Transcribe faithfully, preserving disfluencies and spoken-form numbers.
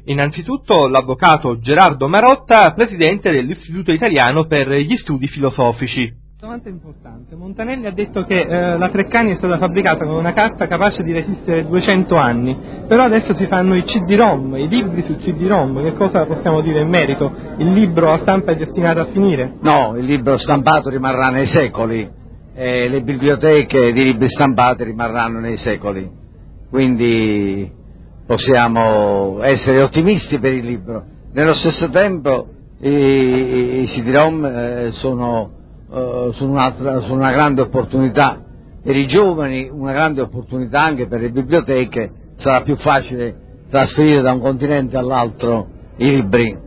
Innanzitutto l'avvocato Gerardo Marotta, presidente dell'Istituto Italiano per gli Studi Filosofici. Domanda importante. Montanelli ha detto che eh, la Treccani è stata fabbricata con una carta capace di resistere duecento anni, però adesso si fanno i C D-ROM, i libri su C D-ROM, che cosa possiamo dire in merito? Il libro a stampa è destinato a finire? No, il libro stampato rimarrà nei secoli e le biblioteche di libri stampati rimarranno nei secoli, quindi possiamo essere ottimisti per il libro. Nello stesso tempo i, i C D-ROM eh, sono Sono, un'altra, sono una grande opportunità per i giovani, una grande opportunità anche per le biblioteche, sarà più facile trasferire da un continente all'altro i libri.